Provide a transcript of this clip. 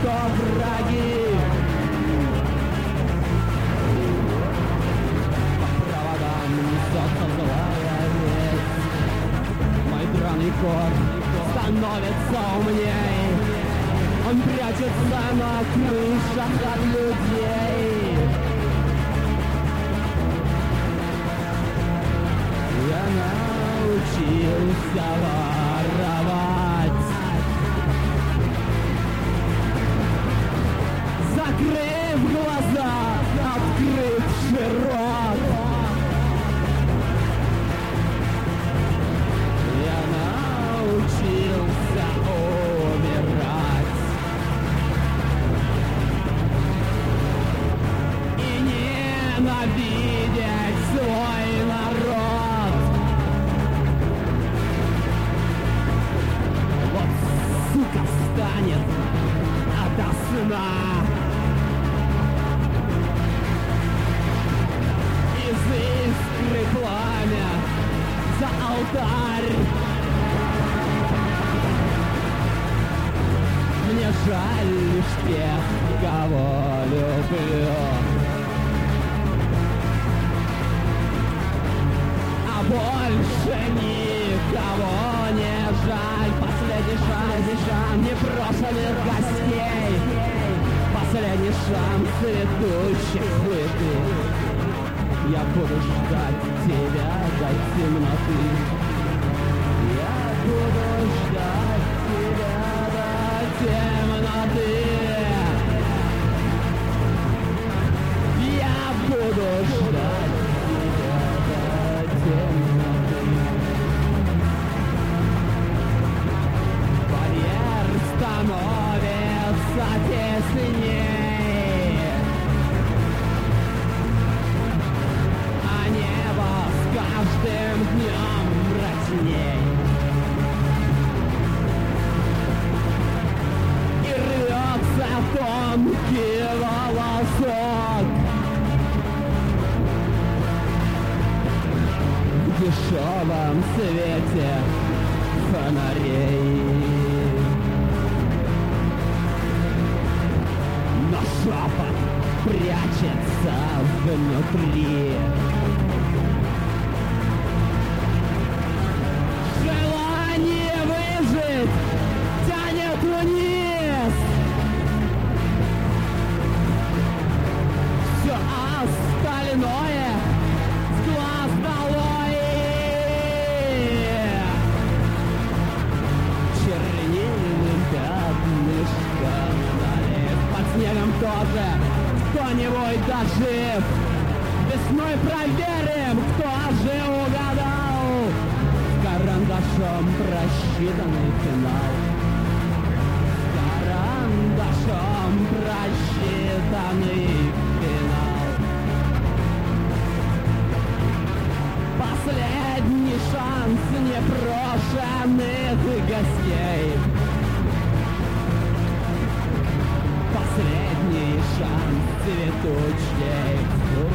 кто враги. По проводам несется злая весть. Мой драный кот становится умней. Он прячется на крышах от людей. Я научился воровать. Закрыв глаза, открывши рот, я научился умирать. И ненавидеть свой народ. Вот сука станет ото сна. Из искры пламя за алтарь. Мне жаль лишь тех, кого люблю. А больше никого не жаль. Последний шанс непрошенных гостей. Последний шанс цветущих цветов. Я буду ждать тебя до темноты. Я буду ждать тебя до темноты. Я буду ждать тебя до темноты. Барьер становится теснее. Каждым днем мрачней. И рвется тонкий волосок в дешевом свете фонарей. Но шепот прячется внутри. Тянет вниз. Все остальное с глаз долой. Чернильным пятнышком налив. Под снегом тоже кто-нибудь дожив. Весной проверим, кто же угадал. Карандашом просчитанный финал. Карандашом просчитанный финал. Последний шанс непрошенных гостей. Последний шанс цветущей